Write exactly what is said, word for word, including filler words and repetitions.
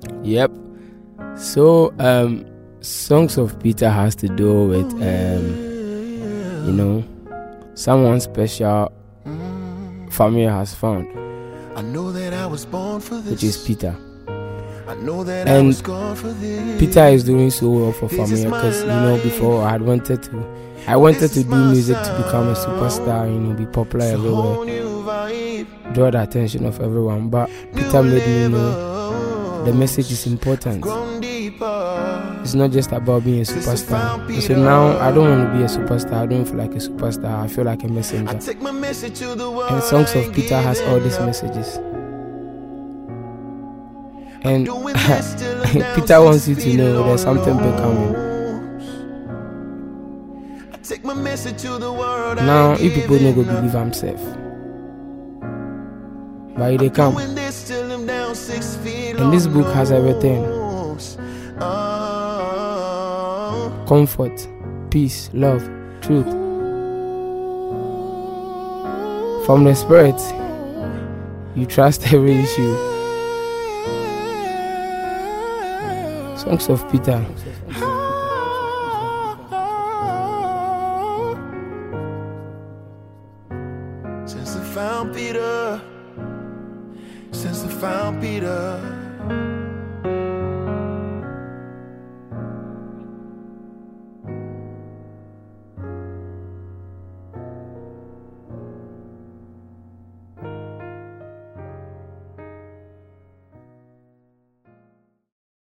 Yep. So, um, Songs of Peter has to do with, um, you know, someone special family has found, I know that I was born for this. which is Peter. I know that And I was born for this. Peter is doing so well for family because, you know, before I had wanted to, I wanted to do music to become a superstar, you know, be popular everywhere, draw the attention of everyone. But Peter made me know the message is important. It's not just about being a superstar. And so now I don't want to be a superstar. I don't feel like a superstar. I feel like a messenger. And Songs of Peter has all these messages. And Peter wants you to know there's something big coming. Now, if people don't go believe I'm safe, but they come. And this book has everything: comfort, peace, love, truth. From the Spirit, you trust every issue. Songs of Peter. Since I found Peter, since I found Peter.